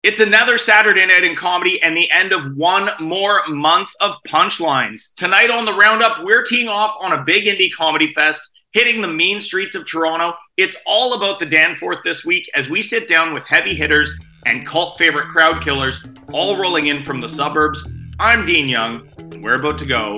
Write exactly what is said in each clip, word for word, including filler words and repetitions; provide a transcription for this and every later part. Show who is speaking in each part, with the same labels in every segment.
Speaker 1: It's another Saturday night in comedy and the end of one more month of punchlines. Tonight on the Roundup, we're teeing off on a big indie comedy fest, hitting the mean streets of Toronto. It's all about the Danforth this week as we sit down with heavy hitters and cult favorite crowd killers, all rolling in from the suburbs. I'm Dean Young, and we're about to go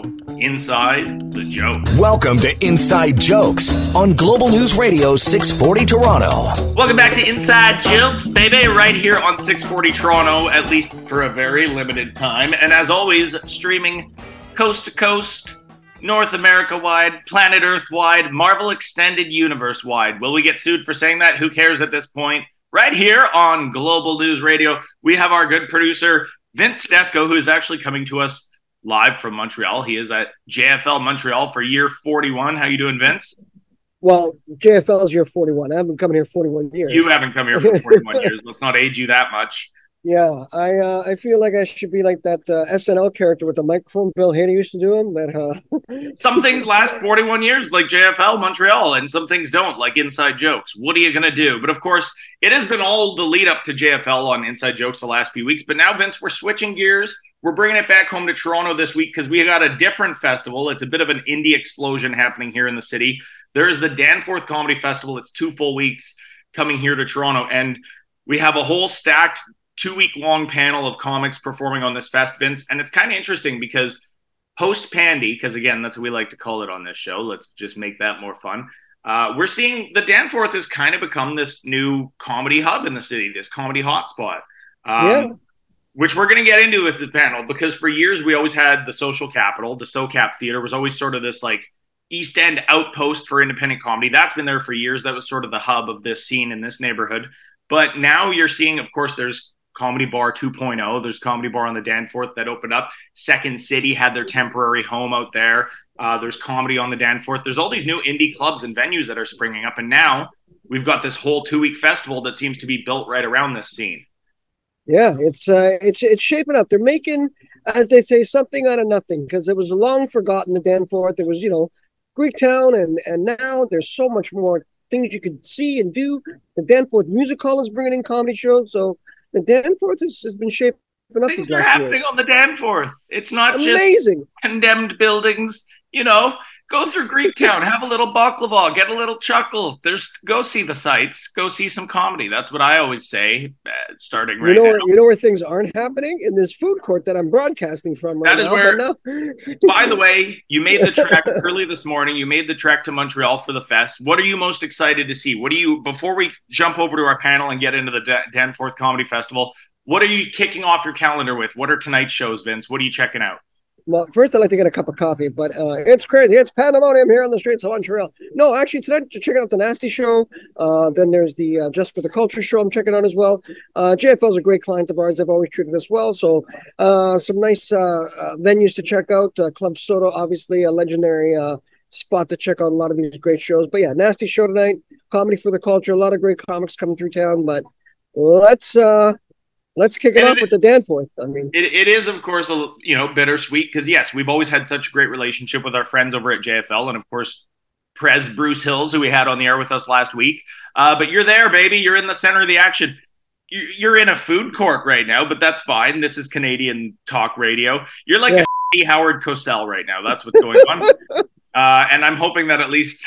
Speaker 1: inside the joke.
Speaker 2: Welcome to Inside Jokes on Global News Radio six forty Toronto.
Speaker 1: Welcome back to Inside Jokes, baby, right here on six forty Toronto, at least for a very limited time. And as always, streaming coast to coast, North America-wide, planet Earth-wide, Marvel Extended Universe-wide. Will we get sued for saying that? Who cares at this point? Right here on Global News Radio, we have our good producer, Vince Tedesco, who is actually coming to us live from Montreal. He is at J F L Montreal for year forty-one. How you doing, Vince?
Speaker 3: Well, J F L is year forty-one. I haven't come here forty-one years.
Speaker 1: You haven't come here for forty-one years. Let's not age you that much.
Speaker 3: Yeah, I uh, I feel like I should be like that uh, S N L character with the microphone. Bill Hader used to do him. That uh...
Speaker 1: Some things last forty-one years, like J F L Montreal, and some things don't, like Inside Jokes. What are you going to do? But of course, it has been all the lead up to J F L on Inside Jokes the last few weeks. But now, Vince, we're switching gears. We're bringing it back home to Toronto this week because we got a different festival. It's a bit of an indie explosion happening here in the city. There is the Danforth Comedy Festival. It's two full weeks coming here to Toronto. And we have a whole stacked two-week-long panel of comics performing on this fest, Vince. And it's kind of interesting because post-Pandy, because again, that's what we like to call it on this show. Let's just make that more fun. Uh, we're seeing the Danforth has kind of become this new comedy hub in the city, this comedy hotspot. Um, yeah. Which we're going to get into with the panel, because for years we always had the Social Capital, the SoCap Theater was always sort of this like East End outpost for independent comedy. That's been there for years. That was sort of the hub of this scene in this neighborhood. But now you're seeing, of course, there's Comedy Bar two point oh. There's Comedy Bar on the Danforth that opened up. Second City had their temporary home out there. Uh, there's comedy on the Danforth. There's all these new indie clubs and venues that are springing up. And now we've got this whole two-week festival that seems to be built right around this scene.
Speaker 3: Yeah, it's uh, it's it's shaping up. They're making, as they say, something out of nothing, because it was long forgotten, the Danforth. There was, you know, Greektown, and and now there's so much more things you could see and do. The Danforth Music Hall is bringing in comedy shows, so the Danforth has, has been shaping up.
Speaker 1: Things
Speaker 3: these
Speaker 1: are
Speaker 3: last
Speaker 1: happening
Speaker 3: years.
Speaker 1: on the Danforth. It's not
Speaker 3: amazing.
Speaker 1: Just condemned buildings. You know, go through Greektown, have a little baklava, get a little chuckle. There's go see the sights, go see some comedy. That's what I always say. Uh, starting right
Speaker 3: you know
Speaker 1: now.
Speaker 3: Where, you know where things aren't happening? In this food court that I'm broadcasting from right
Speaker 1: that is
Speaker 3: now.
Speaker 1: Where,
Speaker 3: no.
Speaker 1: By the way, you made the trek early this morning. You made the trek to Montreal for the fest. What are you most excited to see? What do you, before we jump over to our panel and get into the Dan- Danforth Comedy Festival, what are you kicking off your calendar with? What are tonight's shows, Vince? What are you checking out?
Speaker 3: Well, first I'd like to get a cup of coffee, but uh, it's crazy. It's pandemonium here on the streets of Montreal. No, actually, tonight you're checking out the Nasty Show. Uh, then there's the uh, Just for the Culture show I'm checking out as well. Uh, J F L is a great client of ours. They've always treated us well. So uh, some nice uh, uh, venues to check out. Uh, Club Soda, obviously, a legendary uh, spot to check out a lot of these great shows. But yeah, Nasty Show tonight. Comedy for the Culture. A lot of great comics coming through town. But let's... Uh, Let's kick it and off it, with the Danforth. I mean,
Speaker 1: it, it is, of course, a you know bittersweet because yes, we've always had such a great relationship with our friends over at J F L, and of course, Prez Bruce Hills, who we had on the air with us last week. Uh, but you're there, baby. You're in the center of the action. You're in a food court right now, but that's fine. This is Canadian talk radio. You're like yeah. a Howard Cosell right now. That's what's going on. uh, and I'm hoping that at least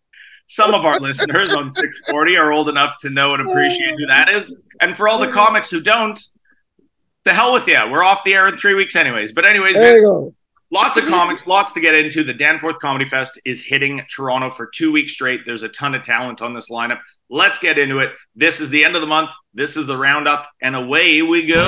Speaker 1: some of our listeners on six forty are old enough to know and appreciate who that is. And for all the comics who don't, the hell with you. We're off the air in three weeks anyways. But anyways,
Speaker 3: there you go.
Speaker 1: Lots of comics, lots to get into. The Danforth Comedy Fest is hitting Toronto for two weeks straight. There's a ton of talent on this lineup. Let's get into it. This is the end of the month. This is the roundup, and away we go.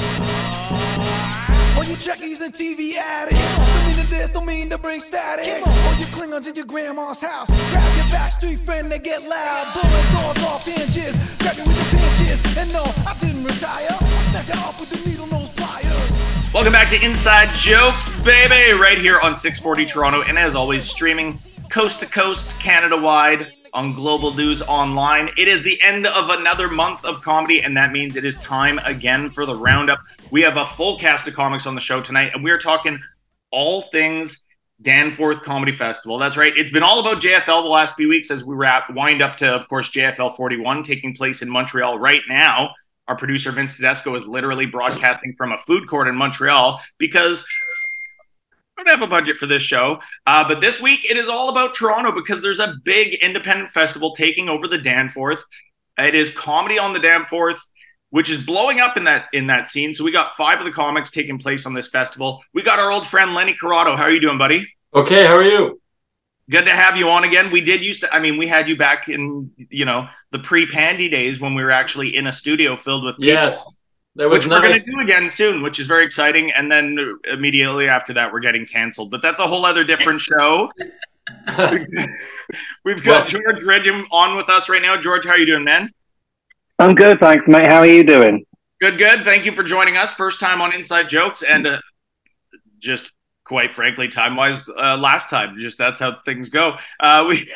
Speaker 4: All you trekkies and T V addicts, don't mean to this, don't mean to bring static. All you Klingons in your grandma's house, grab your backstreet friend, they get loud. Blowing doors off hinges, grab me with the pinches. And no, I didn't retire. I snatch you off with the needle nose pliers.
Speaker 1: Welcome back to Inside Jokes, baby, right here on six forty Toronto. And as always, streaming coast to coast, Canada-wide, on Global News Online. It is the end of another month of comedy, and that means it is time again for the roundup. We have a full cast of comics on the show tonight, and we are talking all things Danforth Comedy Festival. That's right. It's been all about J F L the last few weeks as we wrap, wind up to, of course, J F L forty-one taking place in Montreal right now. Our producer, Vince Tedesco, is literally broadcasting from a food court in Montreal because we don't have a budget for this show. Uh, but this week, it is all about Toronto because there's a big independent festival taking over the Danforth. It is Comedy on the Danforth, which is blowing up in that in that scene. So we got five of the comics taking place on this festival. We got our old friend, Lenny Corrado. How are you doing, buddy?
Speaker 5: Okay, how are you?
Speaker 1: Good to have you on again. We did used to, I mean, we had you back in, you know, the pre-Pandy days when we were actually in a studio filled with people.
Speaker 5: Yes, that was
Speaker 1: which
Speaker 5: nice.
Speaker 1: We're going to do again soon, which is very exciting. And then immediately after that, we're getting canceled. But that's a whole other different show. We've got George Regim on with us right now. George, how are you doing, man?
Speaker 6: I'm good, thanks, mate. How are you doing?
Speaker 1: Good, good. Thank you for joining us. First time on Inside Jokes, and uh, just quite frankly, time-wise, uh, last time. Just that's how things go. Uh, we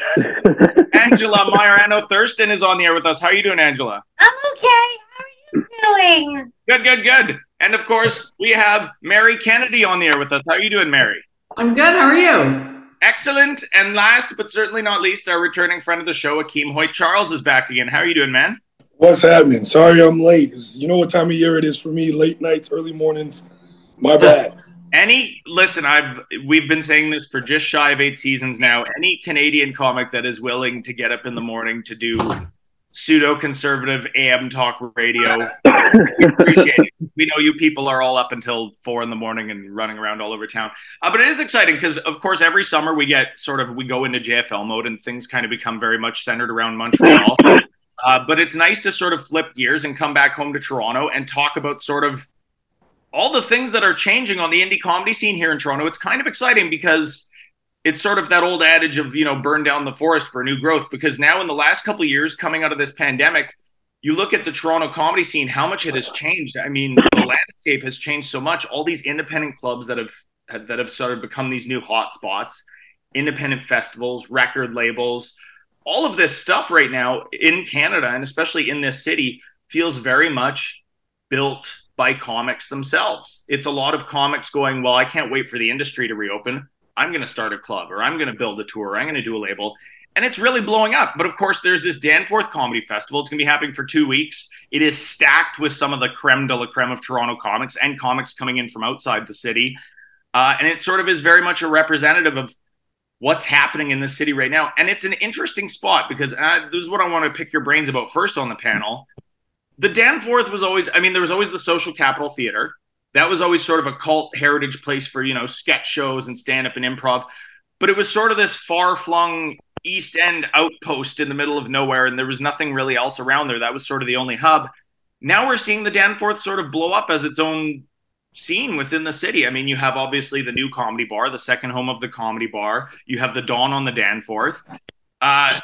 Speaker 1: Angela Majorano Thurston is on the air with us. How are you doing, Angela?
Speaker 7: I'm okay. How are you doing?
Speaker 1: Good, good, good. And of course, we have Mary Kennedy on the air with us. How are you doing, Mary?
Speaker 8: I'm good. How are you?
Speaker 1: Excellent. And last but certainly not least, our returning friend of the show, Akeem Hoyt Charles, is back again. How are you doing, man?
Speaker 9: What's happening? Sorry I'm late. You know what time of year it is for me, late nights, early mornings. My bad.
Speaker 1: Any, listen, I've we've been saying this for just shy of eight seasons now. Any Canadian comic that is willing to get up in the morning to do pseudo-conservative A M talk radio, we appreciate it. We know you people are all up until four in the morning and running around all over town. Uh, but it is exciting because, of course, every summer we get sort of, we go into J F L mode and things kind of become very much centered around Montreal. Uh, but it's nice to sort of flip gears and come back home to Toronto and talk about sort of all the things that are changing on the indie comedy scene here in Toronto. It's kind of exciting because it's sort of that old adage of, you know, burn down the forest for new growth. Because now in the last couple of years coming out of this pandemic, you look at the Toronto comedy scene, how much it has changed. I mean, the landscape has changed so much. All these independent clubs that have that have sort of become these new hot spots, independent festivals, record labels, all of this stuff right now in Canada, and especially in this city, feels very much built by comics themselves. It's a lot of comics going, well, I can't wait for the industry to reopen. I'm going to start a club, or I'm going to build a tour, or I'm going to do a label. And it's really blowing up. But of course, there's this Danforth Comedy Festival. It's going to be happening for two weeks. It is stacked with some of the creme de la creme of Toronto comics and comics coming in from outside the city. Uh, and it sort of is very much a representative of what's happening in the city right now. And it's an interesting spot because uh, this is what I want to pick your brains about first on the panel. The Danforth was always, I mean, there was always the Social Capital Theater. That was always sort of a cult heritage place for, you know, sketch shows and stand-up and improv. But it was sort of this far-flung East End outpost in the middle of nowhere, and there was nothing really else around there. That was sort of the only hub. Now we're seeing the Danforth sort of blow up as its own scene within the city. I mean, you have obviously the new Comedy Bar, the second home of the Comedy Bar. You have the Dawn on the Danforth. Uh,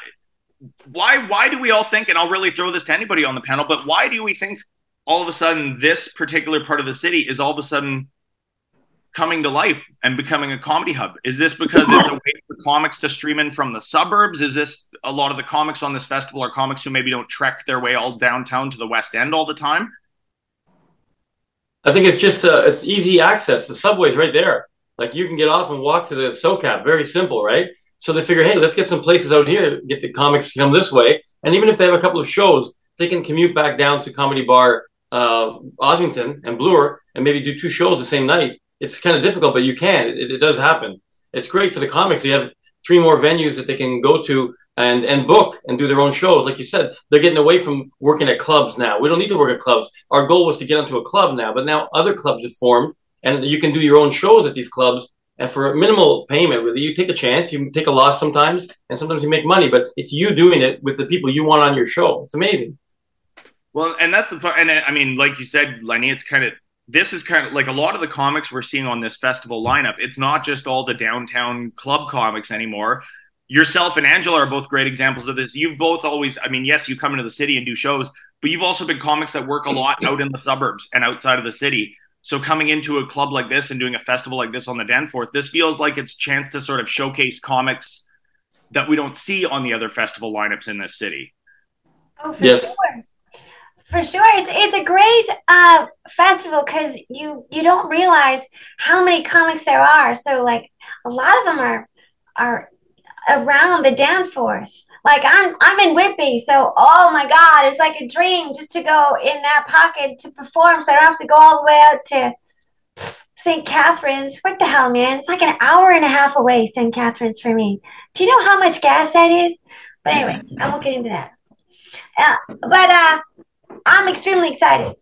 Speaker 1: why why do we all think, and I'll really throw this to anybody on the panel, but why do we think all of a sudden this particular part of the city is all of a sudden coming to life and becoming a comedy hub? Is this because it's a way for comics to stream in from the suburbs? Is this a lot of the comics on this festival are comics who maybe don't trek their way all downtown to the West End all the time?
Speaker 5: I think it's just uh, it's easy access. The subway's right there. Like you can get off and walk to the SoCap. Very simple, right? So they figure, hey, let's get some places out here, get the comics to come this way. And even if they have a couple of shows, they can commute back down to Comedy Bar uh, Ossington and Bloor and maybe do two shows the same night. It's kind of difficult, but you can. It, it does happen. It's great for the comics. You have three more venues that they can go to and, and book and do their own shows. Like you said, they're getting away from working at clubs now. We don't need to work at clubs. Our goal was to get onto a club now, but now other clubs have formed and you can do your own shows at these clubs. And for a minimal payment, really, you take a chance, you take a loss sometimes, and sometimes you make money, but it's you doing it with the people you want on your show. It's amazing.
Speaker 1: Well, and that's the fun. And I mean, like you said, Lenny, it's kind of, this is kind of like a lot of the comics we're seeing on this festival lineup. It's not just all the downtown club comics anymore. Yourself and Angela are both great examples of this. You've both always, I mean, yes, you come into the city and do shows, but you've also been comics that work a lot out in the suburbs and outside of the city. So coming into a club like this and doing a festival like this on the Danforth, this feels like it's a chance to sort of showcase comics that we don't see on the other festival lineups in this city.
Speaker 7: Oh, for yes. sure. For sure. It's it's a great uh, festival because you, you don't realize how many comics there are. So, like, a lot of them are are around the Danforth. Like I'm I'm in Whitby, so oh my God, it's like a dream just to go in that pocket to perform. So I don't have to go all the way out to Saint Catharines. What the hell, man? It's like an hour and a half away, Saint Catharines for me. Do you know how much gas that is? But anyway, I won't get into that. Uh, but uh, I'm extremely excited.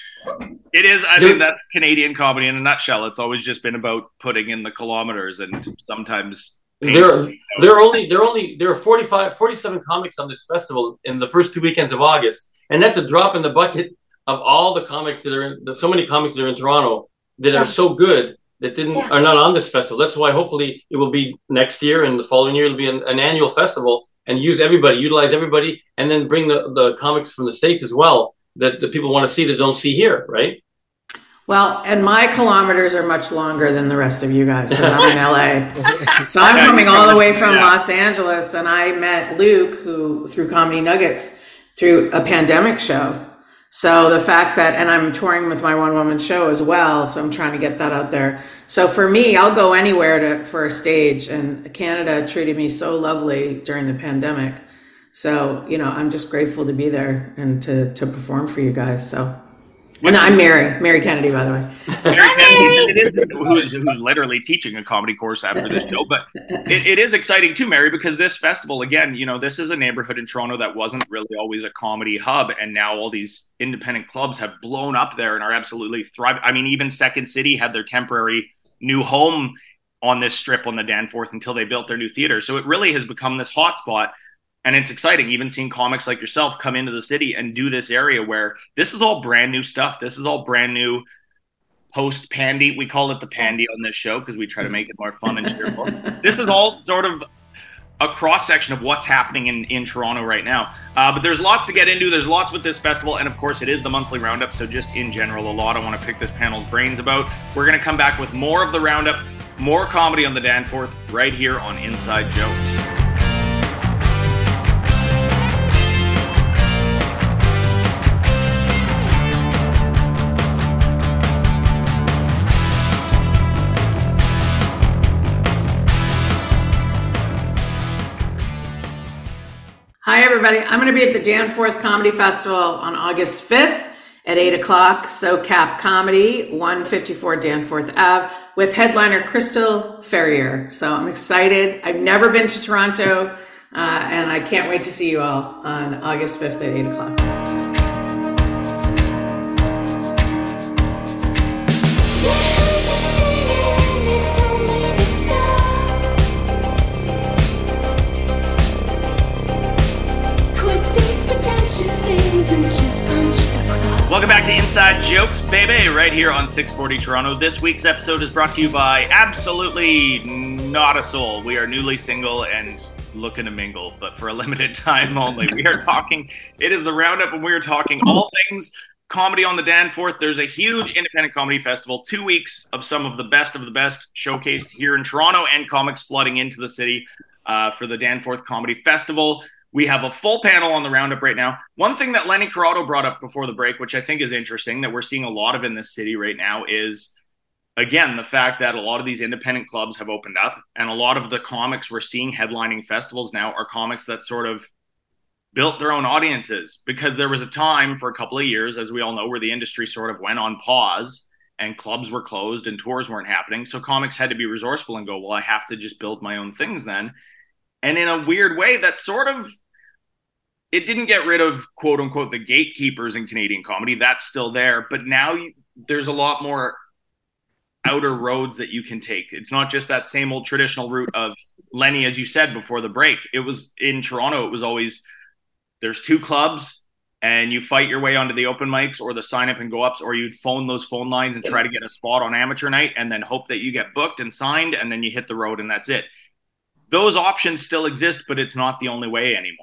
Speaker 1: It is. I mean, that's Canadian comedy in a nutshell. It's always just been about putting in the kilometers and sometimes.
Speaker 5: There, there are only there are only there are forty-five, forty-seven comics on this festival in the first two weekends of August, and that's a drop in the bucket of all the comics that are in. There's so many comics that are in Toronto that
Speaker 7: Yeah.
Speaker 5: are so good that didn't
Speaker 7: Yeah.
Speaker 5: are not on this festival. That's why hopefully it will be next year and the following year it'll be an, an annual festival and use everybody, utilize everybody, and then bring the, the comics from the States as well that the people want to see that don't see here, right?
Speaker 8: Well, and my kilometers are much longer than the rest of you guys because I'm in L A. So I'm
Speaker 1: Yeah,
Speaker 8: coming
Speaker 1: you
Speaker 8: all the
Speaker 1: come-
Speaker 8: way from
Speaker 1: yeah.
Speaker 8: Los Angeles, and I met Luke, who through Comedy Nuggets, through a pandemic show. So the fact that, and I'm touring with my one woman show as well, so I'm trying to get that out there. So for me, I'll go anywhere to for a stage, and Canada treated me so lovely during the pandemic. So, you know, I'm just grateful to be there and to, to perform for you guys. So, and I'm Mary, Mary Kennedy, by the way.
Speaker 1: Mary Kennedy, it is, who's, who's literally teaching a comedy course after this show. But it, it is exciting too, Mary, because this festival, again, you know, this is a neighborhood in Toronto that wasn't really always a comedy hub. And now all these independent clubs have blown up there and are absolutely thriving. I mean, even Second City had their temporary new home on this strip on the Danforth until they built their new theater. So it really has become this hotspot. And it's exciting, even seeing comics like yourself come into the city and do this area where this is all brand new stuff. This is all brand new post-pandy. We call it the pandy on this show because we try to make it more fun and cheerful. This is all sort of a cross-section of what's happening in, in Toronto right now. Uh, but there's lots to get into. There's lots with this festival. And, of course, it is the monthly roundup. So just in general, a lot I want to pick this panel's brains about. We're going to come back with more of the roundup, more comedy on the Danforth right here on Inside Jokes.
Speaker 8: Hi, everybody. I'm going to be at the Danforth Comedy Festival on August fifth at eight o'clock. SoCap Comedy, one fifty-four Danforth Avenue, with headliner Crystal Ferrier. So I'm excited. I've never been to Toronto, uh, and I can't wait to see you all on August fifth at eight o'clock.
Speaker 1: Welcome back to Inside Jokes, baby, right here on six forty Toronto. This week's episode is brought to you by absolutely not a soul. We are newly single and looking to mingle, but for a limited time only. We are talking, it is the roundup, and we are talking all things comedy on the Danforth. There's a huge independent comedy festival, two weeks of some of the best of the best showcased here in Toronto, and comics flooding into the city uh, for the Danforth Comedy Festival. We have a full panel on the roundup right now. One thing that Lenny Corrado brought up before the break, which I think is interesting, that we're seeing a lot of in this city right now, is, again, the fact that a lot of these independent clubs have opened up, and a lot of the comics we're seeing headlining festivals now are comics that sort of built their own audiences. Because there was a time for a couple of years, as we all know, where the industry sort of went on pause and clubs were closed and tours weren't happening. So comics had to be resourceful and go, well, I have to just build my own things then. And in a weird way, that sort of, it didn't get rid of, quote unquote, the gatekeepers in Canadian comedy. That's still there. But now you, there's a lot more outer roads that you can take. It's not just that same old traditional route of Lenny, as you said before the break. It was in Toronto, it was always, there's two clubs and you fight your way onto the open mics or the sign up and go ups, or you'd phone those phone lines and try to get a spot on amateur night and then hope that you get booked and signed, and then you hit the road and that's it. Those options still exist, but it's not the only way anymore.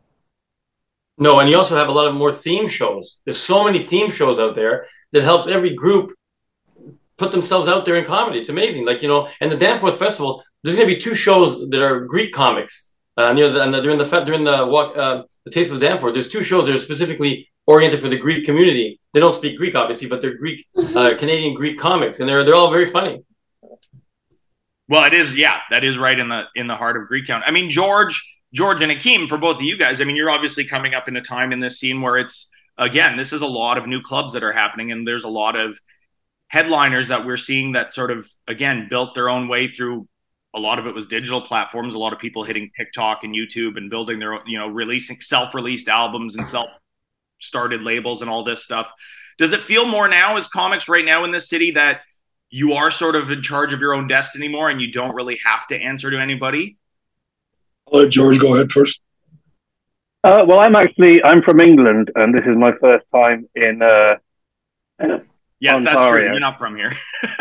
Speaker 5: No, and you also have a lot of more theme shows. There's so many theme shows out there that helps every group put themselves out there in comedy. It's amazing. Like, you know, and the Danforth Festival, there's going to be two shows that are Greek comics. Uh, near the, and the, during the during the walk, uh, the Taste of the Danforth, there's two shows that are specifically oriented for the Greek community. They don't speak Greek, obviously, but they're Greek, uh, Canadian Greek comics, and they're they're all very funny.
Speaker 1: Well, it is, yeah, that is right in the in the heart of Greektown. I mean, George George and Akeem, for both of you guys, I mean, you're obviously coming up in a time in this scene where it's, again, this is a lot of new clubs that are happening, and there's a lot of headliners that we're seeing that sort of, again, built their own way through. A lot of it was digital platforms, a lot of people hitting TikTok and YouTube and building their own, you know, releasing self-released albums and self-started labels and all this stuff. Does it feel more now as comics right now in this city that you are sort of in charge of your own destiny more and you don't really have to answer to anybody?
Speaker 9: I'll let George go ahead first.
Speaker 6: Uh, well, I'm actually, I'm from England, and this is my first time in uh,
Speaker 1: Yes,
Speaker 6: Ontario.
Speaker 1: That's true. You're not from here.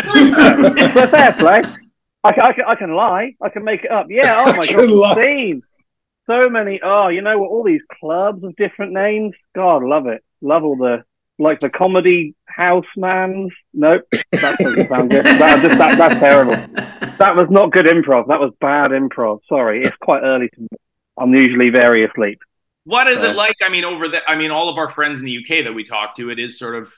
Speaker 6: But fair play. I, I, can, I can lie. I can make it up. Yeah, oh my God, insane. So many, oh, you know what, all these clubs of different names. God, love it. Love all the, like the comedy housemans. Nope, that doesn't sound good. That, just, that, that's terrible. That was not good improv. That was bad improv. Sorry, it's quite early to me. I'm usually very asleep.
Speaker 1: What is
Speaker 6: so.
Speaker 1: it like? I mean, over the, I mean, all of our friends in the U K that we talk to, it is sort of,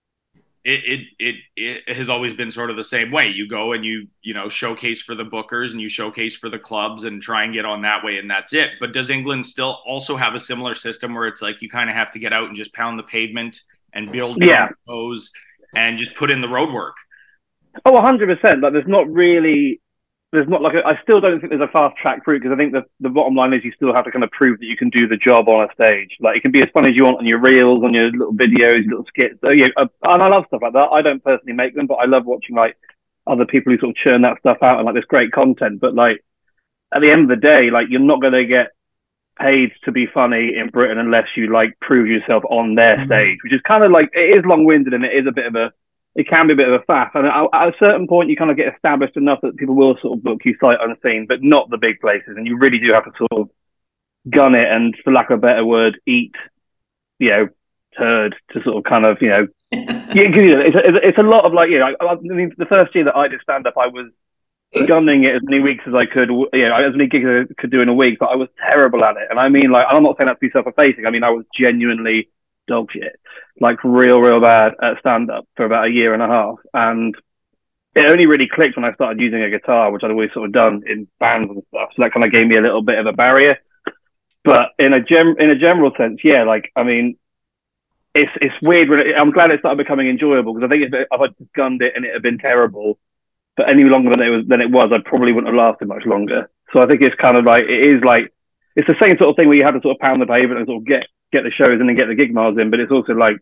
Speaker 1: It, it it it has always been sort of the same way. You go and you you know showcase for the bookers and you showcase for the clubs and try and get on that way, and that's it. But does England still also have a similar system where it's like you kind of have to get out and just pound the pavement and build
Speaker 6: yeah.
Speaker 1: shows and just put in the road work?
Speaker 6: Oh, one hundred percent. Like there's not really, there's not like a, I still don't think there's a fast track route, because I think the the bottom line is you still have to kind of prove that you can do the job on a stage. Like it can be as funny as you want on your reels, on your little videos, little skits. So, yeah, uh, and I love stuff like that. I don't personally make them, but I love watching like other people who sort of churn that stuff out and like this great content. But like at the end of the day, like you're not going to get paid to be funny in Britain unless you like prove yourself on their mm-hmm. stage, which is kind of like, it is long-winded and it is a bit of a, it can be a bit of a faff. And at a certain point, you kind of get established enough that people will sort of book you sight unseen, but not the big places. And you really do have to sort of gun it and, for lack of a better word, eat, you know, turd to sort of kind of, you know, yeah, you know it's, a, it's a lot of like, you know, I, I mean, the first year that I did stand up, I was gunning it as many weeks as I could, you know, as many gigs as I could do in a week, but I was terrible at it. And I mean, like, I'm not saying that to be self-effacing. I mean, I was genuinely dog shit, like real, real bad at stand-up for about a year and a half. And it only really clicked when I started using a guitar, which I'd always sort of done in bands and stuff. So that kind of gave me a little bit of a barrier. But in a gem, in a general sense, yeah, like, I mean, it's it's weird. When it, I'm glad it started becoming enjoyable, because I think if, it, if I'd just gunned it and it had been terrible for any longer than it was, than it was, I probably wouldn't have lasted much longer. So I think it's kind of like, it is like, it's the same sort of thing where you have to sort of pound the pavement and sort of get, get the shows and then get the gig miles in. But it's also like,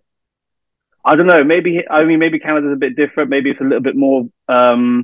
Speaker 6: I don't know, maybe, I mean, maybe Canada's a bit different. Maybe it's a little bit more, um,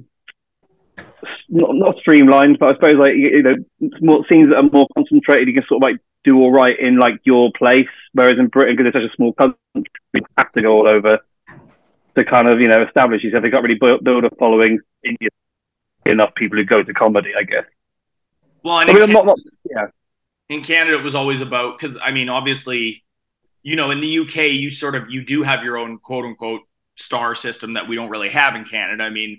Speaker 6: not, not streamlined, but I suppose like, you know, more scenes that are more concentrated, you can sort of like do all right in like your place. Whereas in Britain, because it's such a small country, you have to go all over to kind of, you know, establish yourself. They've got really build, build a following in you, enough people who go to comedy, I guess.
Speaker 1: Well, and
Speaker 6: I mean,
Speaker 1: in,
Speaker 6: not, not, yeah.
Speaker 1: in Canada, it was always about, because I mean, obviously, you know, in the U K, you sort of, you do have your own quote unquote star system that we don't really have in Canada. I mean,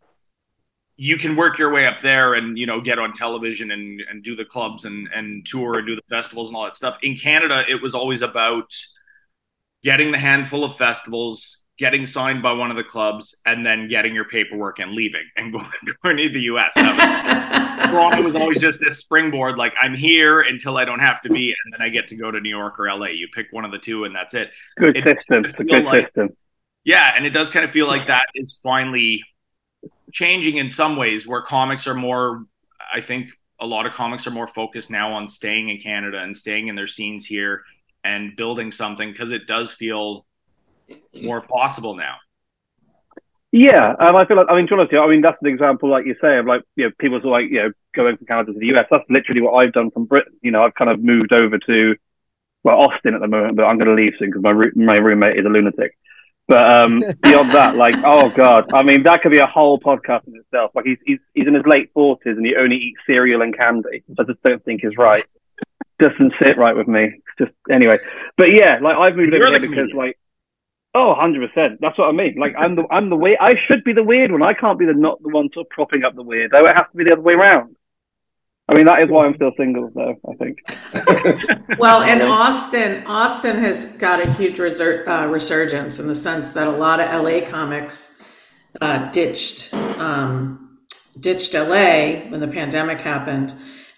Speaker 1: you can work your way up there and, you know, get on television and, and do the clubs and, and tour and do the festivals and all that stuff. In Canada, it was always about getting the handful of festivals, getting signed by one of the clubs, and then getting your paperwork and leaving and going, going to the U S. Toronto was always just this springboard, like, I'm here until I don't have to be, and then I get to go to New York or L A. You pick one of the two, and that's it.
Speaker 6: Good
Speaker 1: it
Speaker 6: system. It's a good
Speaker 1: like,
Speaker 6: system.
Speaker 1: Yeah, and it does kind of feel like that is finally changing in some ways, where comics are more, I think a lot of comics are more focused now on staying in Canada and staying in their scenes here and building something, because it does feel more possible now.
Speaker 6: Yeah, and I feel like, I mean, to be honest, I mean, that's an example, like you say, of like, you know, people sort of like, you know, going from Canada to the U S. That's literally what I've done from Britain. You know, I've kind of moved over to, well, Austin at the moment, but I'm going to leave soon because my my roommate is a lunatic. But um, beyond that, like, oh God, I mean, that could be a whole podcast in itself. Like, he's he's he's in his late forties and he only eats cereal and candy, which I just don't think is right. Doesn't sit right with me. Just anyway, but yeah, like I've moved
Speaker 1: You're
Speaker 6: over here because, like, oh, one hundred percent. That's what I mean. Like, I'm the I'm the weird. I should be the weird one. I can't be the not the one sort of propping up the weird. Though it has to be the other way around. I mean, that is why I'm still single, though, I think.
Speaker 8: Well, and Austin, Austin has got a huge resur- uh, resurgence in the sense that a lot of L A comics uh, ditched um, ditched L A when the pandemic happened.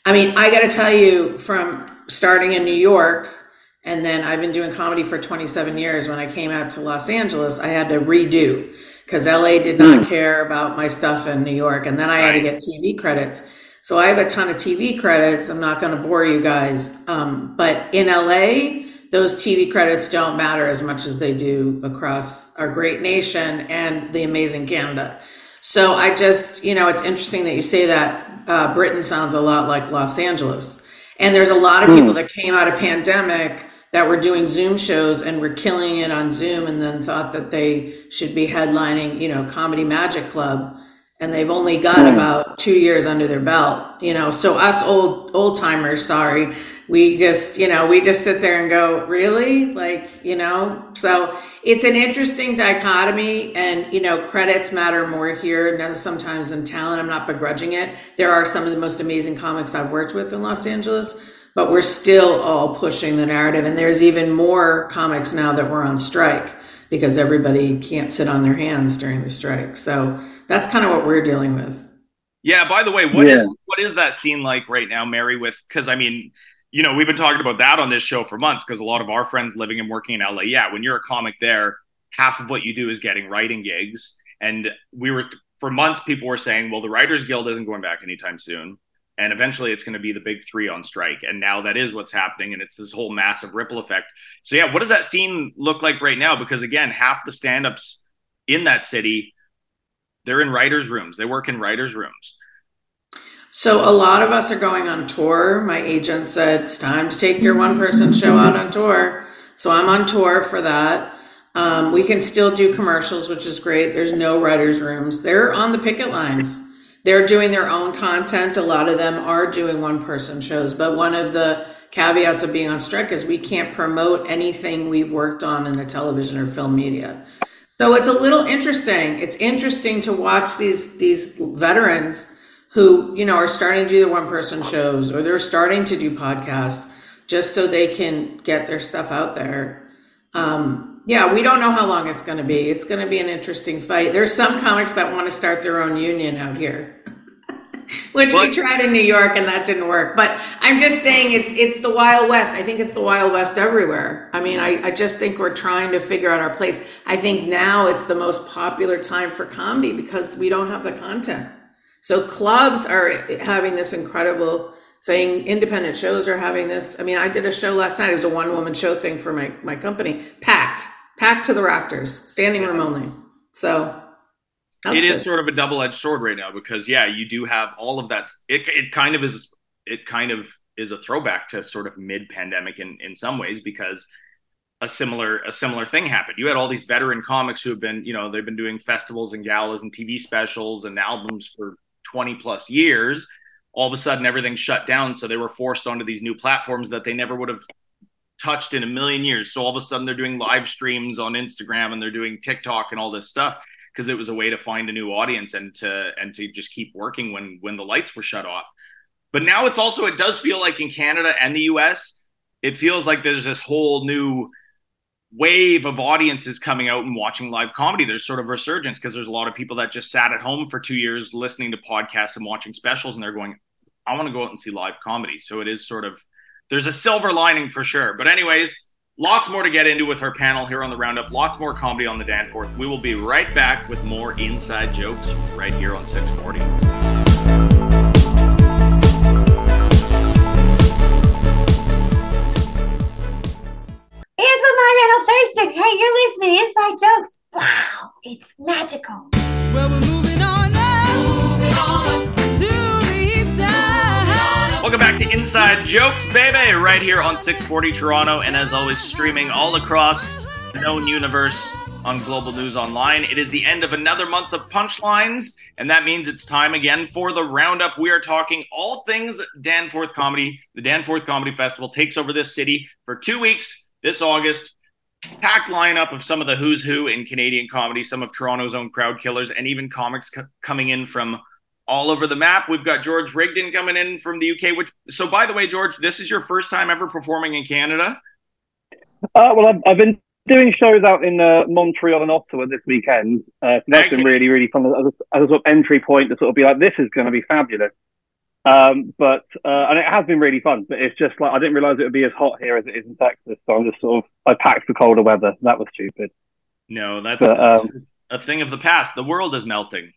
Speaker 8: I mean, I got to tell you, from starting in New York, and then I've been doing comedy for twenty-seven years. When I came out to Los Angeles, I had to redo because L A did not care about my stuff in New York. And then I had to get T V credits. So I have a ton of T V credits. I'm not going to bore you guys. Um, but in L A, those T V credits don't matter as much as they do across our great nation and the amazing Canada. So I just, you know, it's interesting that you say that. Uh, Britain sounds a lot like Los Angeles. And there's a lot of people that came out of pandemic that were doing Zoom shows and were killing it on Zoom, and then thought that they should be headlining, you know, Comedy Magic Club. And they've only got about two years under their belt, you know. So us old old timers, sorry, we just, you know, we just sit there and go, really? Like, you know, so it's an interesting dichotomy, and, you know, credits matter more here than sometimes than talent. I'm not begrudging it. There are some of the most amazing comics I've worked with in Los Angeles, but we're still all pushing the narrative. And there's even more comics now that we're on strike because everybody can't sit on their hands during the strike. So that's kind of what we're dealing with.
Speaker 1: Yeah. By the way, what
Speaker 6: Yeah.
Speaker 1: is what is that scene like right now, Mary? With because I mean, you know, we've been talking about that on this show for months because a lot of our friends living and working in L A. Yeah, when you're a comic there, half of what you do is getting writing gigs, and we were for months people were saying, well, the Writers Guild isn't going back anytime soon, and eventually it's going to be the big three on strike. And now that is what's happening, and it's this whole massive ripple effect. So yeah, what does that scene look like right now? Because again, half the stand-ups in that city, they're in writers' rooms. They work in writers' rooms.
Speaker 8: So a lot of us are going on tour. My agent said it's time to take your one-person show out on tour. So I'm on tour for that. Um, we can still do commercials, which is great. There's no writers' rooms. They're on the picket lines. They're doing their own content. A lot of them are doing one-person shows. But one of the caveats of being on strike is we can't promote anything we've worked on in the television or film media. So it's a little interesting. It's interesting to watch these these veterans who, you know, are starting to do the one-person shows, or they're starting to do podcasts just so they can get their stuff out there. Um, yeah, we don't know how long it's going to be. It's going to be an interesting fight. There's some comics that want to start their own union out here, which what? we tried in New York and that didn't work. But I'm just saying it's it's the Wild West. I think it's the Wild West everywhere. I mean, I, I just think we're trying to figure out our place. I think now it's the most popular time for comedy because we don't have the content. So clubs are having this incredible thing. Independent shows are having this. I mean, I did a show last night. It was a one-woman show thing for my, my company. Packed. Packed to the rafters. Standing room only. So that's
Speaker 1: it
Speaker 8: good.
Speaker 1: is sort of a double-edged sword right now because, yeah, you do have all of that. It, it kind of is it kind of is a throwback to sort of mid-pandemic in, in some ways because a similar a similar thing happened. You had all these veteran comics who have been, you know, they've been doing festivals and galas and T V specials and albums for twenty plus years. All of a sudden everything shut down, so they were forced onto these new platforms that they never would have touched in a million years. So all of a sudden they're doing live streams on Instagram and they're doing TikTok and all this stuff because it was a way to find a new audience and to and to just keep working when when the lights were shut off. But now it's also, it does feel like in Canada and the U S, it feels like there's this whole new wave of audiences coming out and watching live comedy. There's sort of resurgence because there's a lot of people that just sat at home for two years listening to podcasts and watching specials, and they're going, I want to go out and see live comedy. So it is sort of, there's a silver lining for sure. But anyways, lots more to get into with our panel here on the Roundup. Lots more comedy on the Danforth. We will be right back with more inside jokes right here on six forty.
Speaker 7: It's my Randall Thurston. Hey, you're listening to Inside Jokes. Wow, it's magical.
Speaker 4: Well, we're moving on up, moving on up to the east side.
Speaker 1: Welcome back to Inside Jokes, baby, right here on six forty Toronto, and as always, streaming all across the known universe on Global News Online. It is the end of another month of punchlines, and that means it's time again for the Roundup. We are talking all things Danforth Comedy. The Danforth Comedy Festival takes over this city for two weeks. This August, packed lineup of some of the who's who in Canadian comedy, some of Toronto's own crowd killers, and even comics co- coming in from all over the map. We've got George Rigdon coming in from the U K, which, so by the way, George, this is your first time ever performing in Canada?
Speaker 6: Uh, well, I've, I've been doing shows out in uh, Montreal and Ottawa this weekend. Uh, so that's been really, really fun as a, as a sort of entry point to sort of be like, this is going to be fabulous. Um, but uh, and it has been really fun. But it's just like I didn't realize it would be as hot here as it is in Texas. So I'm just sort of I packed for colder weather. That was stupid.
Speaker 1: No, that's
Speaker 6: But, um,
Speaker 1: a thing of the past. The world is melting.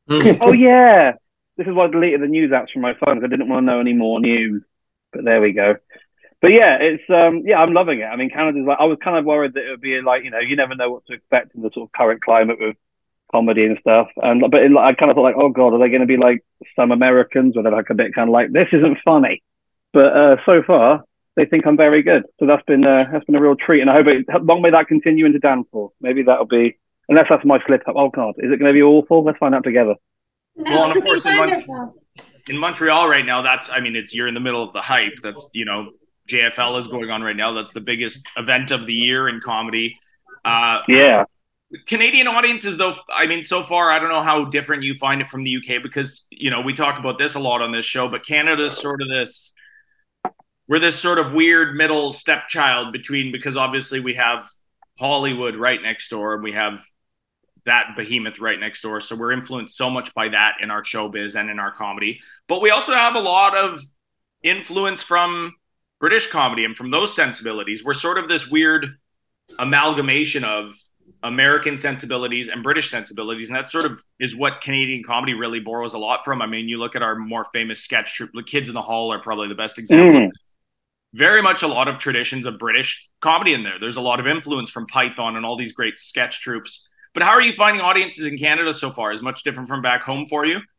Speaker 6: oh yeah, this is why I deleted the news apps from my phone because I didn't want to know any more news. But there we go. But yeah, it's um yeah, I'm loving it. I mean, Canada's like I was kind of worried that it would be like you know you never know what to expect in the sort of current climate with comedy and stuff. And but it, I kind of thought like, oh god, are they going to be like some Americans where they're like a bit kind of like this isn't funny? But uh, so far they think I'm very good. So that's been uh, that's been a real treat, and I hope it long may that continue into Danforth. Maybe that'll be unless that's my slip up. Oh god, is it going to be awful? Let's find out together.
Speaker 7: No,
Speaker 1: Well, and of
Speaker 7: it'll be
Speaker 1: course, in Mon-
Speaker 7: wonderful.
Speaker 1: in Montreal right now, that's I mean, it's you're in the middle of the hype. That's you know, J F L is going on right now. That's the biggest event of the year in comedy. Uh,
Speaker 6: Yeah.
Speaker 1: Canadian audiences, though, I mean, so far, I don't know how different you find it from the U K because you know we talk about this a lot on this show, but Canada's sort of this. We're this sort of weird middle stepchild between because obviously we have Hollywood right next door and we have that behemoth right next door. So we're influenced so much by that in our showbiz and in our comedy. But we also have a lot of influence from British comedy and from those sensibilities. We're sort of this weird amalgamation of American sensibilities and British sensibilities. And that sort of is what Canadian comedy really borrows a lot from. I mean, you look at our more famous sketch troupe, the Kids in the Hall are probably the best example.
Speaker 6: Mm.
Speaker 1: Very much a lot of traditions of British comedy in there. There's a lot of influence from Python and all these great sketch troupes. But how are you finding audiences in Canada so far? Is much different from back home for you?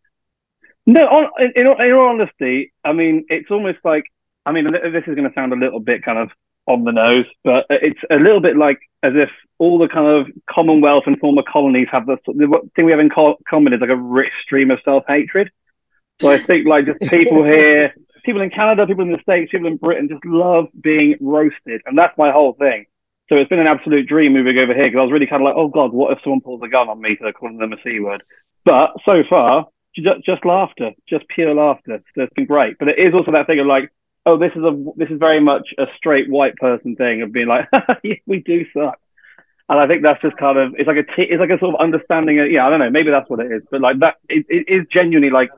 Speaker 6: No, on, in, in, in all honesty, I mean, it's almost like, I mean, this is going to sound a little bit kind of on the nose, but it's a little bit like as if all the kind of Commonwealth and former colonies have the, the thing we have in co- common is like a rich stream of self-hatred. So I think like just people here, people in Canada, people in the States, people in Britain just love being roasted. And that's my whole thing. So it's been an absolute dream moving over here because I was really kind of like, oh God, what if someone pulls a gun on me for calling them a C word? But so far, just, just laughter, just pure laughter. So it's been great. But it is also that thing of like, oh, this is a this is very much a straight white person thing of being like, yeah, we do suck. And I think that's just kind of, it's like a, t- it's like a sort of understanding of, yeah, I don't know, maybe that's what it is. But like that, it, it is genuinely like,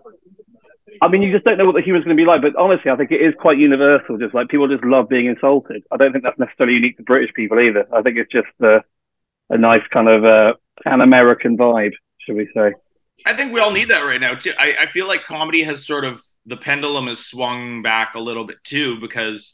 Speaker 6: I mean, you just don't know what the humor's going to be like. But honestly, I think it is quite universal. Just like people just love being insulted. I don't think that's necessarily unique to British people either. I think it's just uh, a nice kind of uh, an American vibe, should we say.
Speaker 1: I think we all need that right now, too. I, I feel like comedy has sort of, the pendulum has swung back a little bit, too, because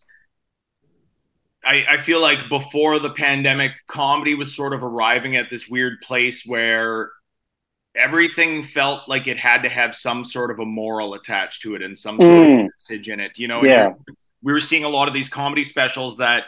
Speaker 1: I, I feel like before the pandemic, comedy was sort of arriving at this weird place where everything felt like it had to have some sort of a moral attached to it and some sort
Speaker 6: Mm.
Speaker 1: of message in it. You know,
Speaker 6: Yeah.
Speaker 1: we were seeing a lot of these comedy specials that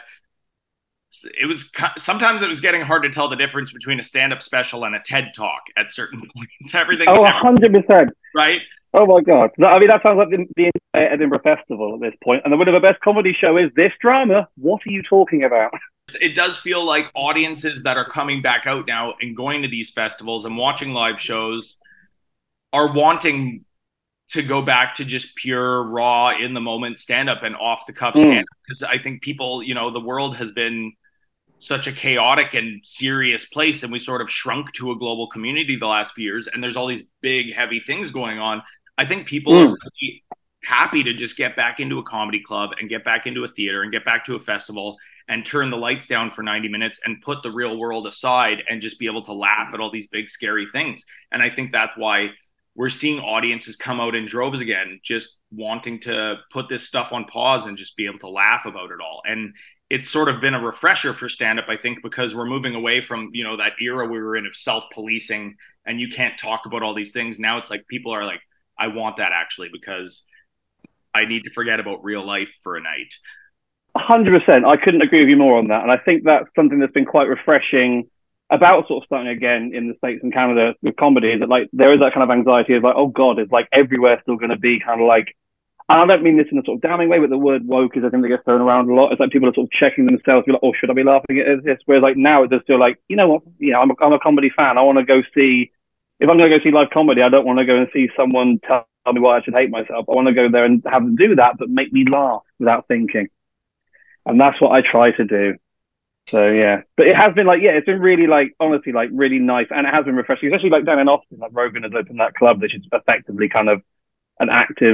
Speaker 1: it was sometimes it was getting hard to tell the difference between a stand-up special and a TED talk at certain points. Everything,
Speaker 6: Oh, one hundred percent.
Speaker 1: right?
Speaker 6: Oh my God. I mean, that sounds like the, the Edinburgh Festival at this point. And the winner of the best comedy show is this drama. What are you talking about?
Speaker 1: It does feel like audiences that are coming back out now and going to these festivals and watching live shows are wanting to go back to just pure, raw, in the moment stand up and off the cuff
Speaker 6: Mm.
Speaker 1: stand up. Because I think people, you know, the world has been such a chaotic and serious place, and we sort of shrunk to a global community the last few years. And there's all these big, heavy things going on. I think people
Speaker 6: Mm.
Speaker 1: are really happy to just get back into a comedy club and get back into a theater and get back to a festival and turn the lights down for ninety minutes and put the real world aside and just be able to laugh at all these big, scary things. And I think that's why we're seeing audiences come out in droves again, just wanting to put this stuff on pause and just be able to laugh about it all. And it's sort of been a refresher for stand-up, I think, because we're moving away from, you know, that era we were in of self-policing and you can't talk about all these things. Now it's like people are like, I want that actually because I need to forget about real life for a night.
Speaker 6: one hundred percent. I couldn't agree with you more on that. And I think that's something that's been quite refreshing about sort of starting again in the States and Canada with comedy, is that like there is that kind of anxiety of like, oh God, it's like everywhere still going to be kind of like, and I don't mean this in a sort of damning way, but the word woke is I think that gets thrown around a lot. It's like people are sort of checking themselves, be like, oh, should I be laughing at this? Whereas like now it's just still like, you know what, you know, I'm a, I'm a comedy fan. I want to go see, if I'm going to go see live comedy, I don't want to go and see someone tell me why I should hate myself. I want to go there and have them do that, but make me laugh without thinking. And that's what I try to do. So yeah, but it has been like, yeah, it's been really like, honestly, like really nice. And it has been refreshing, especially like down in Austin, like Rogan has opened that club, which is effectively kind of an active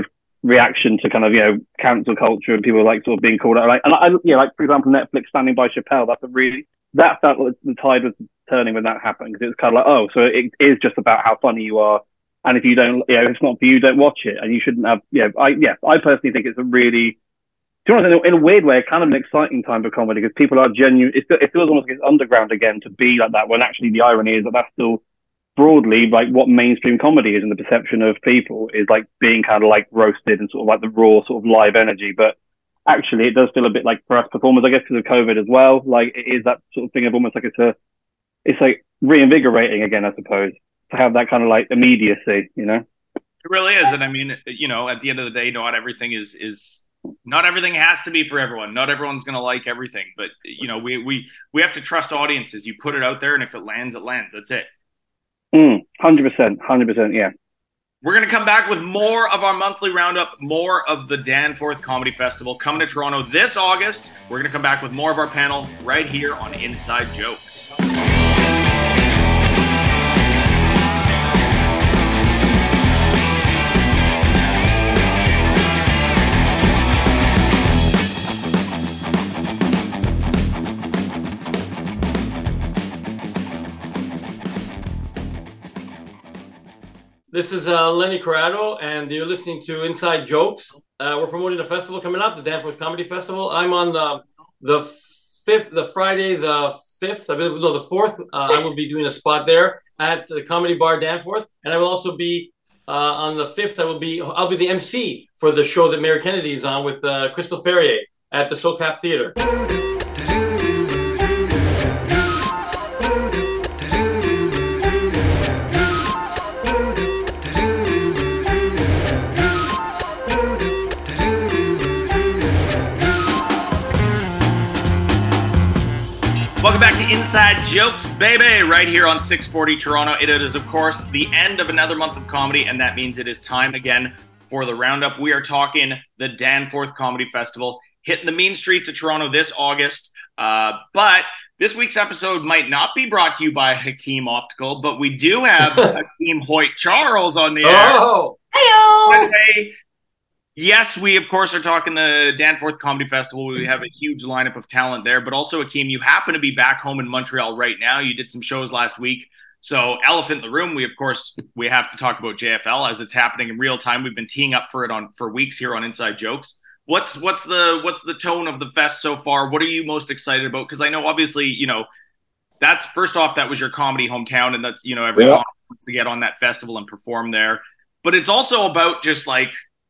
Speaker 6: reaction to kind of, you know, cancel culture and people like sort of being called out. Like, and I, yeah, like for example, Netflix Standing by Chappelle. That's a really that felt like the tide was turning when that happened, because it was kind of like, oh, so it is just about how funny you are, and if you don't, you know, if it's not for you, don't watch it, and you shouldn't have. Yeah, I yeah, I personally think it's a really, to be honest, in a weird way, kind of an exciting time for comedy, because people are genuine. It, it feels almost like it's underground again to be like that, when actually the irony is that that's still broadly like what mainstream comedy is, and the perception of people is like being kind of like roasted and sort of like the raw sort of live energy. But actually it does feel a bit like, for us performers, I guess because of COVID as well, like it is that sort of thing of almost like it's a, it's like reinvigorating again, I suppose, to have that kind of like immediacy, you know?
Speaker 1: It really is. And I mean, you know, at the end of the day, not everything is, is not everything has to be for everyone. Not everyone's going to like everything, but you know, we, we, we have to trust audiences. You put it out there, and if it lands, it lands. That's it.
Speaker 6: Mm, one hundred percent, one hundred percent, yeah.
Speaker 1: We're going to come back with more of our monthly roundup, more of the Danforth Comedy Festival coming to Toronto this August. We're going to come back with more of our panel right here on Inside Jokes.
Speaker 5: This is uh, Lenny Corrado, and you're listening to Inside Jokes. Uh, we're promoting a festival coming up, the Danforth Comedy Festival. I'm on the the fifth, the Friday, the fifth, I believe, no, the fourth. Uh, I will be doing a spot there at the Comedy Bar Danforth, and I will also be uh, on the fifth. I will be, I'll be the M C for the show that Mayor Kennedy is on with uh, Crystal Ferrier at the SoCap Theater.
Speaker 1: Welcome back to Inside Jokes, baby, right here on six forty Toronto. It is, of course, the end of another month of comedy, and that means it is time again for the roundup. We are talking the Danforth Comedy Festival, hitting the mean streets of Toronto this August. Uh, but this week's episode might not be brought to you by Hakeem Optical, but we do have Hakeem Hoyt Charles on the air.
Speaker 5: Oh,
Speaker 7: Hello.
Speaker 1: Yes, we, of course, are talking the Danforth Comedy Festival. We have a huge lineup of talent there. But also, Hakeem, you happen to be back home in Montreal right now. You did some shows last week. So, elephant in the room, we, of course, we have to talk about J F L as it's happening in real time. We've been teeing up for it on for weeks here on Inside Jokes. What's what's the what's the tone of the fest so far? What are you most excited about? Because I know, obviously, you know, that's, first off, that was your comedy hometown. And that's, you know, everyone yeah. wants to get on that festival and perform there. But it's also about just, like,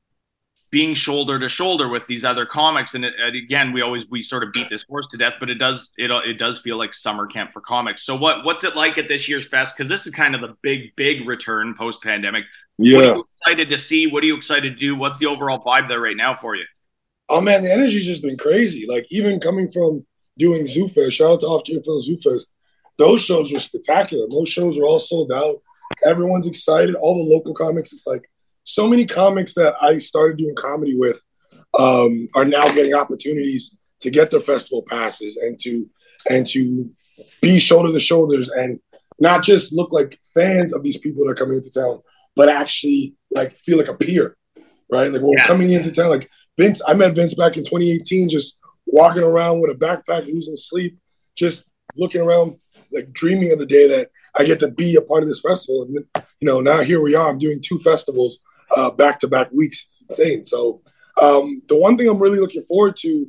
Speaker 1: being shoulder to shoulder with these other comics. And it, again, we always, we sort of beat this horse to death, but it does, it, it does feel like summer camp for comics. So what, what's it like at this year's fest? Cause this is kind of the big, big return post pandemic.
Speaker 9: Yeah.
Speaker 1: What are you excited to see? What are you excited to do? What's the overall vibe there right now for you?
Speaker 9: Oh man, the energy's just been crazy. Like even coming from doing Zoo Fest, shout out to Off J F L Zoo Fest. Those shows were spectacular. Most shows were all sold out. Everyone's excited. All the local comics, it's like, so many comics that I started doing comedy with um, are now getting opportunities to get their festival passes and to and to be shoulder to shoulders and not just look like fans of these people that are coming into town, but actually like feel like a peer, right? Like we're yeah. coming into town. Like Vince, I met Vince back in twenty eighteen, just walking around with a backpack, losing sleep, just looking around, like dreaming of the day that I get to be a part of this festival. And you know, now here we are. I'm doing two festivals. Uh, back-to-back weeks. It's insane. So um, the one thing I'm really looking forward to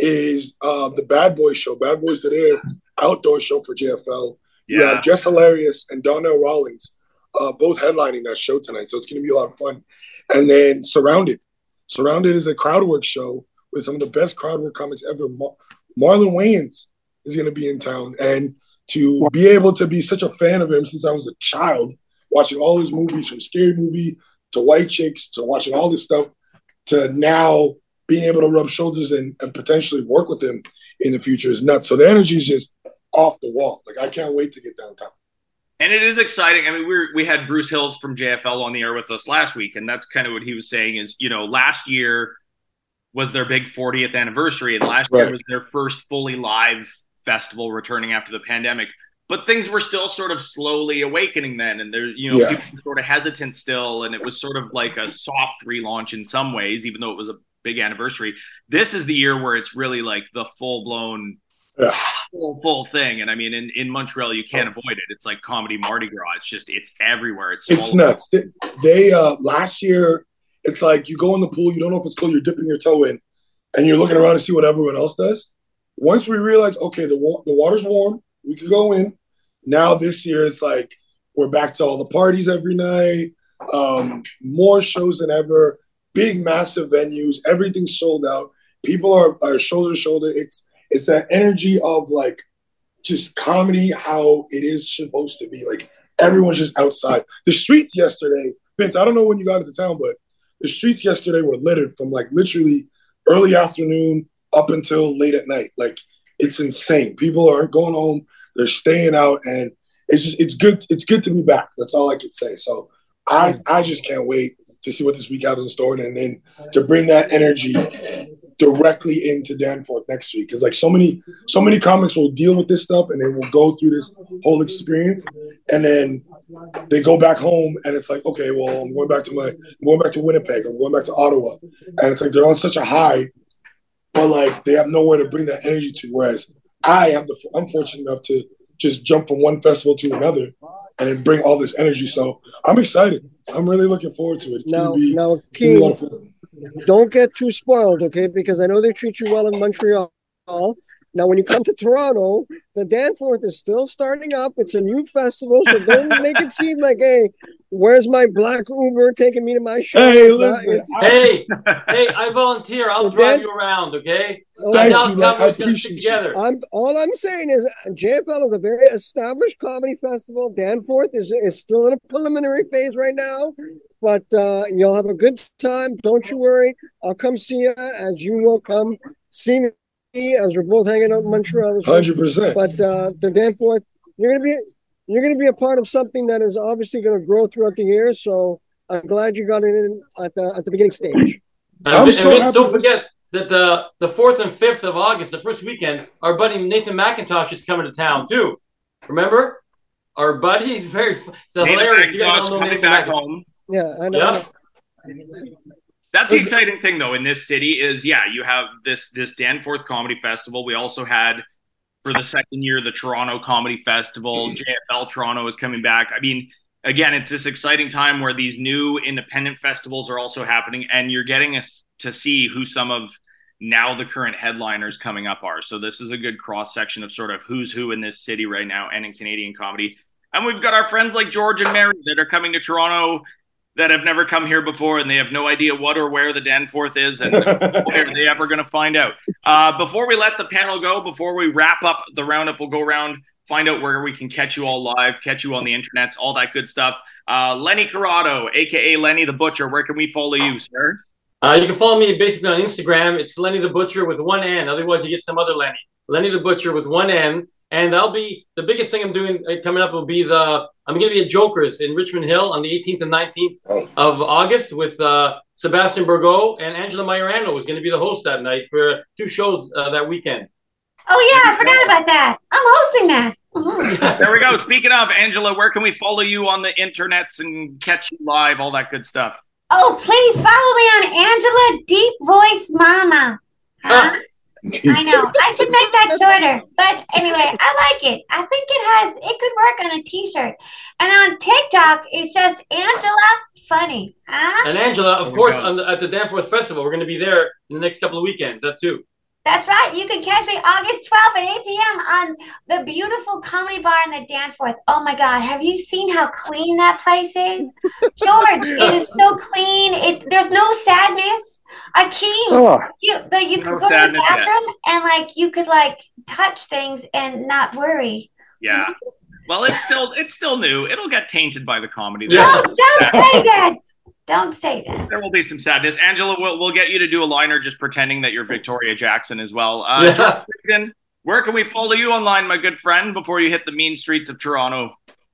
Speaker 9: is uh, the Bad Boys show. Bad Boys to Their outdoor show for J F L. You
Speaker 1: yeah.
Speaker 9: have Jess Hilarious and Donnell Rawlings uh, both headlining that show tonight. So it's going to be a lot of fun. And then Surrounded. Surrounded is a crowd work show with some of the best crowd work comics ever. Mar- Marlon Wayans is going to be in town. And to be able to be such a fan of him since I was a child, watching all his movies from Scary Movie to White Chicks, to watching all this stuff, to now being able to rub shoulders and, and potentially work with them in the future is nuts. So the energy is just off the wall. Like, I can't wait to get downtown.
Speaker 1: And it is exciting. I mean, we we had Bruce Hills from J F L on the air with us last week, and that's kind of what he was saying is, you know, last year was their big fortieth anniversary, and last right. year was their first fully live festival returning after the pandemic. but things were still sort of slowly awakening then, and there, you know,
Speaker 9: Yeah.
Speaker 1: people were sort of hesitant still, and it was sort of like a soft relaunch in some ways, even though it was a big anniversary. This is the year where it's really like the full blown.
Speaker 9: Yeah.
Speaker 1: Full, full thing, and I mean, in, in Montreal, you can't avoid it. It's like comedy Mardi Gras. It's just, it's everywhere. It's
Speaker 9: It's
Speaker 1: swollen.
Speaker 9: nuts. They, they uh last year, it's like you go in the pool, you don't know if it's cold, you're dipping your toe in, and you're looking around to see what everyone else does. Once we realize, okay, the wa- the water's warm, we can go in. Now this year, it's like we're back to all the parties every night, um, more shows than ever, big, massive venues, everything's sold out. People are, are shoulder to shoulder. It's it's that energy of like just comedy, how it is supposed to be. Like everyone's just outside. The streets yesterday, Vince, I don't know when you got into town, but the streets yesterday were littered from like literally early afternoon up until late at night. Like it's insane. People aren't going home. They're staying out, and it's just it's good. It's good to be back. That's all I could say. So I I just can't wait to see what this week has in store, and then to bring that energy directly into Danforth next week. Because like so many so many comics will deal with this stuff, and then will go through this whole experience, and then they go back home, and it's like, okay, well, I'm going back to my I'm going back to Winnipeg. I'm going back to Ottawa, and it's like they're on such a high, but like they have nowhere to bring that energy to. Whereas I have the I'm fortunate enough to just jump from one festival to another and then bring all this energy. So I'm excited. I'm really looking forward to it. It's
Speaker 3: Now,
Speaker 9: gonna be,
Speaker 3: now,
Speaker 9: it's gonna be a lot
Speaker 3: King,
Speaker 9: of fun.
Speaker 3: don't get too spoiled, okay? Because I know they treat you well in Montreal. Now, when you come to Toronto, the Danforth is still starting up. It's a new festival, so don't make it seem like, hey, where's my black Uber taking me to my show?
Speaker 9: Hey,
Speaker 3: It's not-
Speaker 9: listen,
Speaker 3: it's-
Speaker 5: Hey, hey, I volunteer. I'll
Speaker 3: The
Speaker 5: drive
Speaker 3: Dan-
Speaker 5: you around, okay?
Speaker 3: Oh,
Speaker 9: Thank
Speaker 5: Dallas
Speaker 9: you, man. I
Speaker 5: Cowboys gonna
Speaker 9: appreciate
Speaker 5: stick
Speaker 9: you.
Speaker 5: together.
Speaker 3: I'm all I'm saying is J F L is a very established comedy festival. Danforth is is still in a preliminary phase right now, but uh, you'll have a good time. Don't you worry. I'll come see you, as you will come see me as we're both hanging out in Montreal. this week.
Speaker 9: Hundred percent.
Speaker 3: But uh, the Danforth, you're gonna be you're gonna be a part of something that is obviously going to grow throughout the year. So I'm glad you got it in at the at the beginning stage.
Speaker 5: And,
Speaker 9: I'm
Speaker 5: and
Speaker 9: so
Speaker 5: Vince,
Speaker 9: happy
Speaker 5: don't
Speaker 9: this-
Speaker 5: forget that the the fourth and fifth of August, the first weekend, our buddy Nathan McIntosh is coming to town too. Remember, our buddy, he's very it's
Speaker 1: Nathan
Speaker 5: hilarious. You guys
Speaker 1: McIntosh
Speaker 5: all know
Speaker 1: coming
Speaker 5: Nathan
Speaker 1: back
Speaker 5: McIntosh.
Speaker 1: home.
Speaker 3: Yeah, I know.
Speaker 5: Yeah.
Speaker 1: That's the exciting thing, though, in this city is, yeah, you have this this Danforth Comedy Festival. We also had, for the second year, the Toronto Comedy Festival. J F L Toronto is coming back. I mean, again, it's this exciting time where these new independent festivals are also happening, and you're getting us to see who some of now the current headliners coming up are. So this is a good cross-section of sort of who's who in this city right now and in Canadian comedy. And we've got our friends like George and Mary that are coming to Toronto that have never come here before, and they have no idea what or where the Danforth is, and where are they ever going to find out. Uh, before we let the panel go, before we wrap up the roundup, we'll go around, find out where we can catch you all live, catch you on the internets, all that good stuff. Uh, Lenny Corrado, a k a. Lenny the Butcher, where can we follow you, sir?
Speaker 5: Uh, you can follow me basically on Instagram. It's Lenny the Butcher with one N. Otherwise, you get some other Lenny. Lenny the Butcher with one N. And I'll be the biggest thing I'm doing uh, coming up will be the I'm going to be at Jokers in Richmond Hill on the eighteenth and nineteenth of August with uh, Sebastian Burgot, and Angela Majorano is going to be the host that night for two shows uh, that weekend.
Speaker 7: Oh yeah, I forgot about that. I'm hosting that. Mhm.
Speaker 1: There we go. Speaking of, Angela, where can we follow you on the internets and catch you live, all that good stuff?
Speaker 7: Oh, please follow me on Angela Deep Voice Mama. Huh? I know. I should make that shorter. But anyway, I like it. I think it has, it could work on a t-shirt. And on TikTok, it's just Angela Funny. Huh?
Speaker 5: And Angela, of
Speaker 1: There we
Speaker 5: course,
Speaker 1: go.
Speaker 5: on the, at the Danforth Festival, we're going to be there in the next couple of weekends. That too.
Speaker 7: That's right. You can catch me August twelfth at eight p.m. on the beautiful comedy bar in the Danforth. Oh my God. Have you seen how clean that place is? George, it is so clean. It There's no sadness. Akeem,
Speaker 6: Oh,
Speaker 7: you, the, you
Speaker 1: No
Speaker 7: could go to the
Speaker 1: sadness yet.
Speaker 7: bathroom and like you could like touch things and not worry.
Speaker 1: Yeah. Well, it's still it's still new. It'll get tainted by the comedy.
Speaker 5: Yeah.
Speaker 7: No, don't say that. Don't say that.
Speaker 1: There will be some sadness. Angela, we'll, we'll get you to do a liner just pretending that you're Victoria Jackson as well. Uh,
Speaker 5: Yeah.
Speaker 1: George Regan, where can we follow you online, my good friend, before you hit the mean streets of Toronto?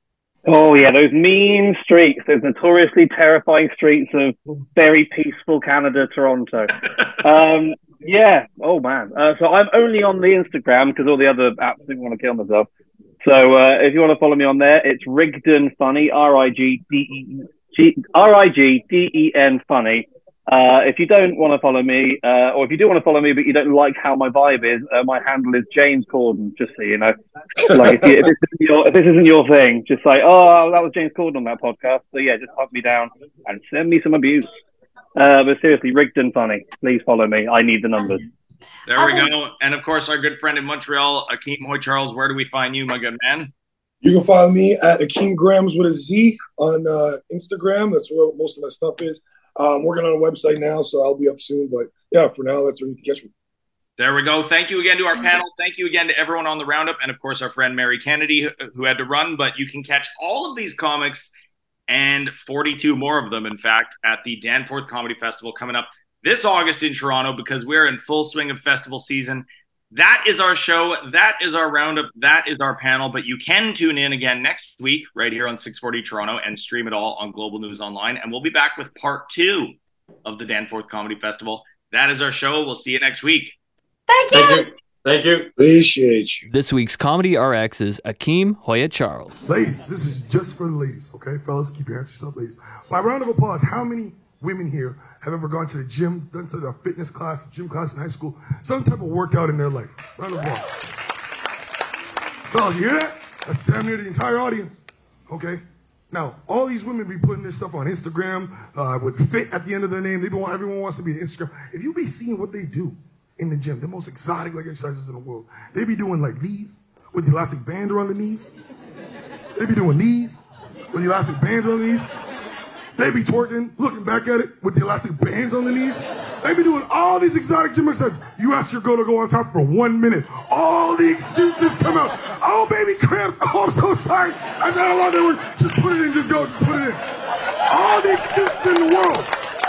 Speaker 6: oh yeah, those mean streets, those notoriously terrifying streets of very peaceful Canada, Toronto. Um, yeah. Oh man. Uh, so I'm only on the Instagram because all the other apps didn't want to kill myself. So uh, if you want to follow me on there, it's Rigden Funny, R I G D E G R I G D E N Funny. Uh, if you don't want to follow me, uh, or if you do want to follow me but you don't like how my vibe is, uh, my handle is James Corden. Just so you know, like if, you, if, this isn't your, if this isn't your thing, just say, oh, that was James Corden on that podcast. So yeah, just hunt me down and send me some abuse. Uh, but seriously, Rigden Funny, please follow me. I need the numbers.
Speaker 1: There we go. And of course, our good friend in Montreal, Akeem Hoy Charles. Where do we find you, my good man?
Speaker 9: You can follow me at Akeem Grams with a Z on uh, Instagram. That's where most of my stuff is. I'm um, working on a website now, so I'll be up soon. But yeah, for now, that's where you can catch me.
Speaker 1: There we go. Thank you again to our panel. Thank you again to everyone on the roundup. And of course, our friend Mary Kennedy, who had to run. But you can catch all of these comics and forty-two more of them, in fact, at the Danforth Comedy Festival coming up this August in Toronto, because we're in full swing of festival season. That is our show. That is our roundup. That is our panel. But you can tune in again next week right here on six forty Toronto and stream it all on Global News Online. And we'll be back with part two of the Danforth Comedy Festival. That is our show. We'll see you next week.
Speaker 7: Thank you.
Speaker 5: Thank you. Thank you.
Speaker 9: Appreciate you.
Speaker 10: This week's Comedy R X is Akeem Hoya Charles.
Speaker 11: Ladies, this is just for the ladies, okay? Fellas, keep your hands to yourself, ladies. By round of applause, how many women here have ever gone to the gym, done some sort of fitness class, gym class in high school, some type of workout in their life? Round of applause. Fellas, you hear that? That's damn near the entire audience, okay? Now, all these women be putting their stuff on Instagram uh, with fit at the end of their name. They be want, everyone wants to be an Instagram. If you be seeing what they do in the gym, the most exotic like exercises in the world, they be doing like these with the elastic band around the knees. They be doing these with the elastic bands around the knees. They be twerking, looking back at it with the elastic bands on the knees. They be doing all these exotic gym exercises. You ask your girl to go on top for one minute. All the excuses come out. Oh, baby, cramps. Oh, I'm so sorry. I got a lot of work. Just put it in. Just go. Just put it in. All the excuses in the world.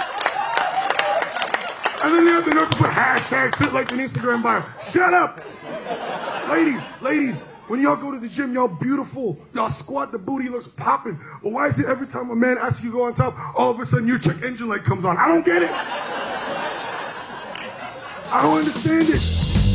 Speaker 11: And then they have the nerve to put hashtag fit like an Instagram bio. Shut up. Ladies, ladies. When y'all go to the gym, y'all beautiful. Y'all squat, the booty looks popping. But why is it every time a man asks you to go on top, all of a sudden your check engine light comes on? I don't get it. I don't understand it.